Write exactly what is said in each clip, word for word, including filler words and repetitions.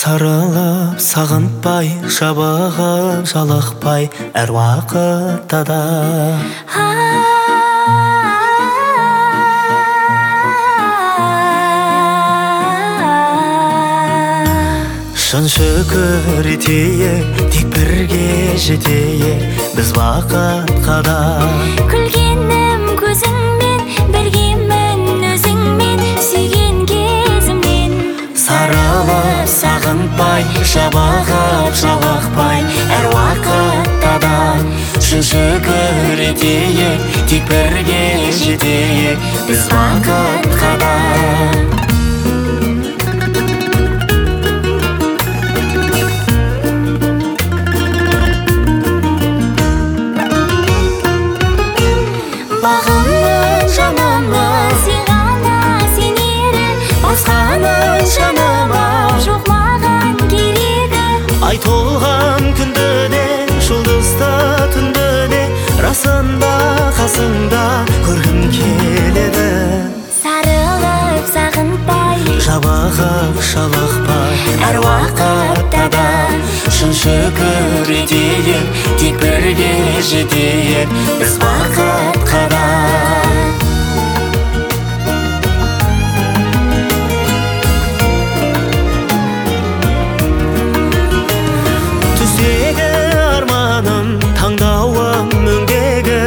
Сарылып сағынтпай, жабығып жалықпай, әр уақытта да шын шүкір етейік, тек бірге жетейік біз бақытқа да. Күлгенім көзіңмен, біргемін өзіңмен, сүйген кезімнен. Сарылып сағынтпай, жабығып жалықпай, әр уақытта да шын шүкір етейік, тек бірге жетейік біз бақытқа да. Бағымның жанымы, сен ғана сенері, басқаның жаныма жоқ маған керегі. Ай толған күнді де, жұлдызды түнді де, расында қасыңда көргім келеді. Сарылып сағынтпай, жабығып жалықпай, әр уақытта да шын шүкір етейік, тек бірге жетейік біз бақытқа да. Түздегі арманым, таңдауым өңдегі,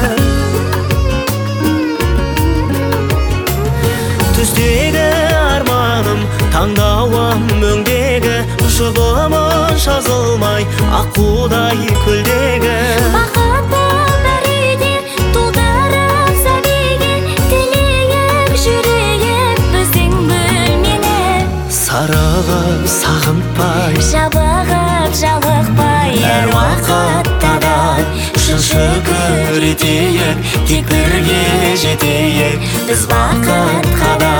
түздегі арманым, таңдауым өңдегі, жұбымын жазылмай, аққудай көлдегі. Бақытты бір үйде толтырып сәбиге, тілейік жүрейік біздің бөлмені. Сарылып сағынтпай, Жабығып жалықпай, әр уақытта да шын шүкір етейік, тек бірге жетейік біз бақытқа да.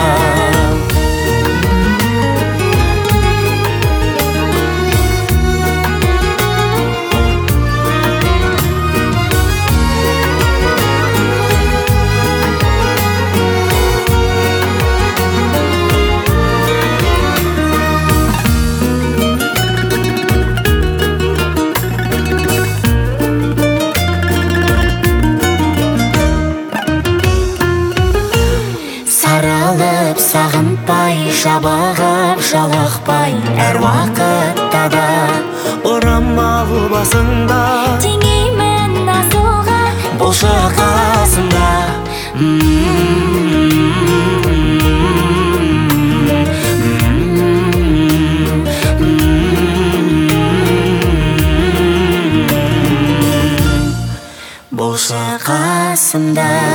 Сарылып сағынтпай, жабығып жалықпай, әр уақытта да орамал басында теңеймін асылға, болшы қасымда. Болшы қасымда.